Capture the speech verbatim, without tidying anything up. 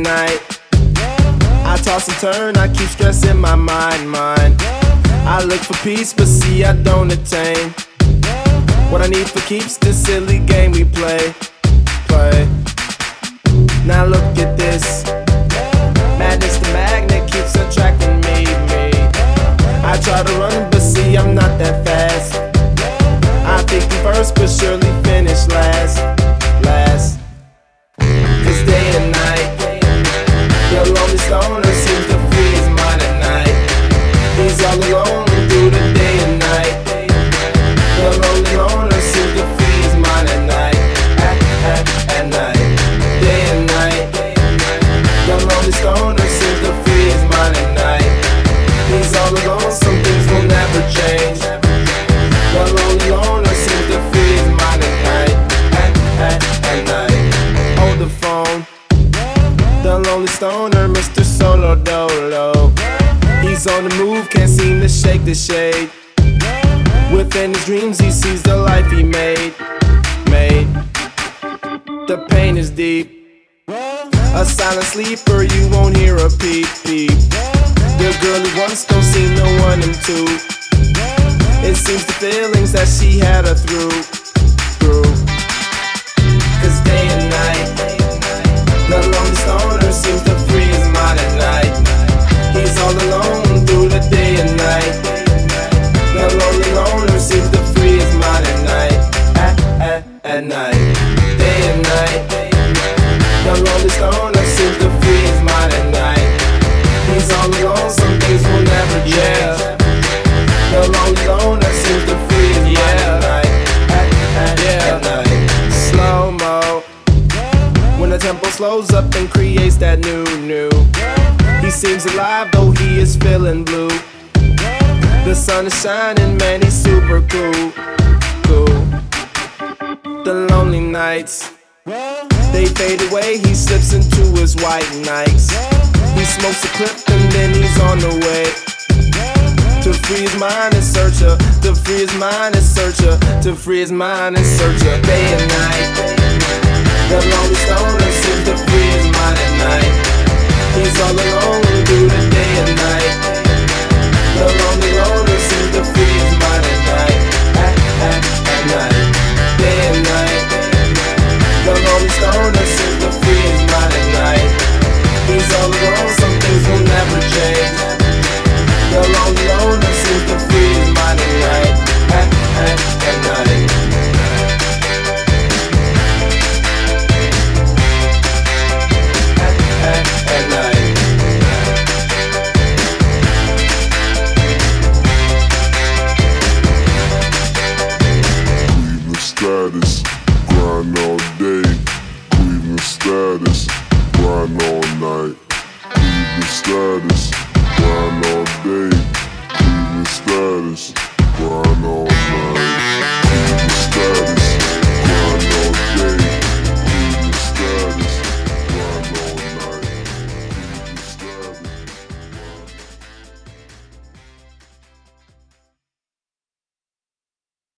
night. I toss and turn, I keep stressing my mind, mind. I look for peace, but see I don't attain. What I need for keeps this silly game we play, play. Now look at this. Madness, the magnet keeps attracting me, me. I try to run, but see I'm not that fast. I think I'm first, but surely finish last, last. Cause day and night, the lonely stoner seems to free his mind at night. He's all alone through the day and night. The lonely loner seems to free his mind at night, at, at, at night. Day and night, the lonely stoner seems to free his mind at night. He's all alone, some things will never change. The lonely loner seems to free his mind at night, at, at, at night. Hold the phone. The lonely stoner, Mister Solo Dolo. He's on the move, can't seem to shake the shade. Within his dreams he sees the life he made, made. The pain is deep. A silent sleeper, you won't hear a peep, peep. The girl he wants don't see no one in two. It seems the feelings that she had her through, through. Cause day and night, the lonely stoner seems to free his mind at night. He's all alone through the day and night. The lonely loner seems to free his mind at night, at, at, at night. Day and night, the lonely stoner seems to free his mind at night. He's all alone, some things will never change. The lonely loner seems to free his mind at night, at, at, at night. Slow-mo, when the tempo slows up and creates that new, new. He seems alive though he is feeling blue. The sun is shining, man, he's super cool, cool. The lonely nights, they fade away, he slips into his white nights. He smokes a clip and then he's on the way. To free his mind and search her, to free his mind and search her, to free his mind and search her. Day and night, the lonely stoner